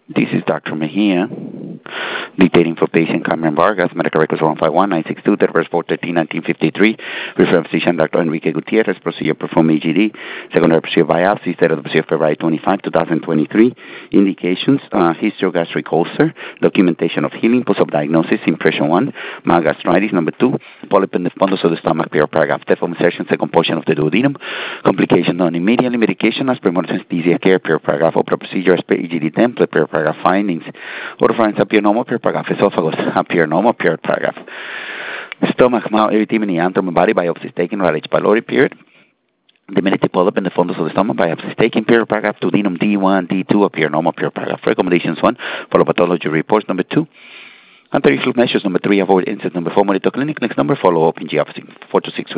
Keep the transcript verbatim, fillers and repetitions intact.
This is Doctor Mejia, dictating for patient Carmen Vargas, medical records one five one nine six two, date of birth four thirteen nineteen fifty-three, reference physician Doctor Enrique Gutierrez, procedure performed E G D, secondary procedure biopsy, date of the procedure February twenty-fifth, twenty twenty-three, indications, uh, histogastric ulcer, documentation of healing, post-op diagnosis, impression one, mild gastritis, number two, polyp in the fundus of the stomach, period paragraph, deform insertion, second portion of the duodenum, complication done immediately, medication, as per modern anesthesia care, period paragraph, opera procedure, as per E G D template, period paragraph findings, oropharynx appear normal, period paragraph, esophagus appear normal, period paragraph, stomach, mouth, erythema, antrum, body biopsy taken, right H. pylori, period. Diminutive polyp in the fundus of the stomach, biopsy taken, period paragraph, duodenum D one, D two appear normal, period paragraph. Recommendations one, follow pathology reports, number two. Anterior measures, number three, avoid incident, number four, monitor clinic, next number, follow up in G office, four to six